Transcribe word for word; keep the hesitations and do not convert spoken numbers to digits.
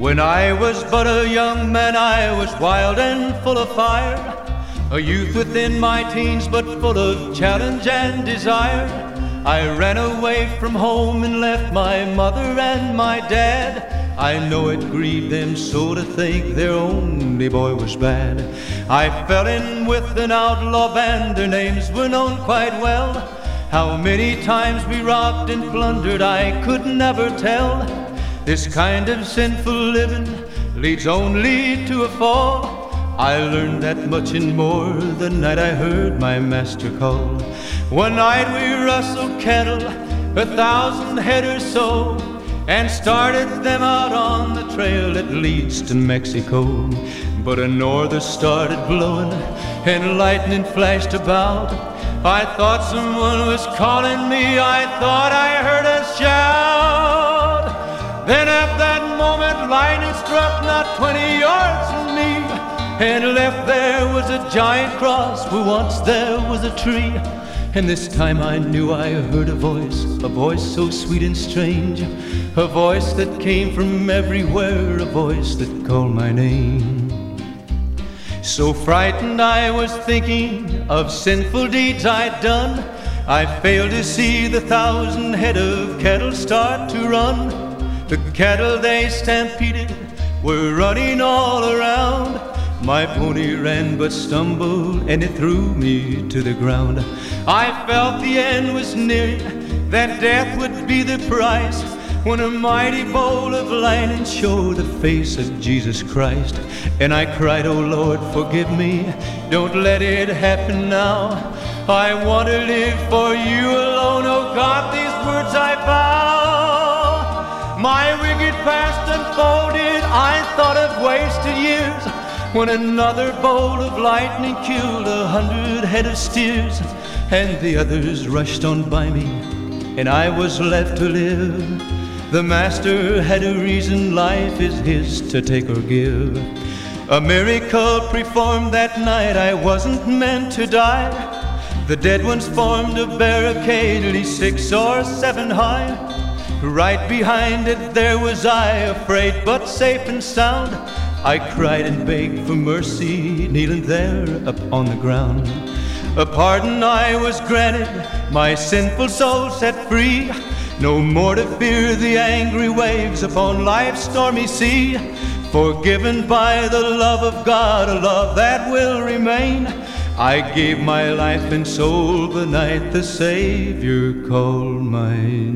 When I was but a young man, I was wild and full of fire, a youth within my teens, but full of challenge and desire. I ran away from home and left my mother and my dad. I know it grieved them so to think their only boy was bad. I fell in with an outlaw band, their names were known quite well. How many times we robbed and plundered I could never tell. This kind of sinful living leads only to a fall. I learned that much and more the night I heard my master call. One night we rustled cattle, a thousand head or so, and started them out on the trail that leads to Mexico. But a norther started blowing and lightning flashed about. I thought someone was calling me, I thought I heard a shout. Then at that moment lightning struck not twenty yards from me, and left there was a giant cross where once there was a tree. And this time I knew I heard a voice, a voice so sweet and strange, a voice that came from everywhere, a voice that called my name. So frightened I was thinking of sinful deeds I'd done, I failed to see the thousand head of cattle start to run. The cattle they stampeded were running all around. My pony ran but stumbled, and it threw me to the ground. I felt the end was near, that death would be the price, when a mighty bolt of lightning showed the face of Jesus Christ. And I cried, "Oh Lord, forgive me, don't let it happen now. I want to live for you alone, oh God, these words I vow." My wicked past unfolded, I thought of wasted years, when another bolt of lightning killed a hundred head of steers, and the others rushed on by me, and I was left to live. The master had a reason, life is his to take or give. A miracle performed that night, I wasn't meant to die. The dead ones formed a barricade, at least six or seven high. Right behind it there was I, afraid but safe and sound. I cried and begged for mercy, kneeling there upon the ground. A pardon I was granted, my sinful soul set free. No more to fear the angry waves upon life's stormy sea. Forgiven by the love of God, a love that will remain. I gave my life and soul the night the Savior called my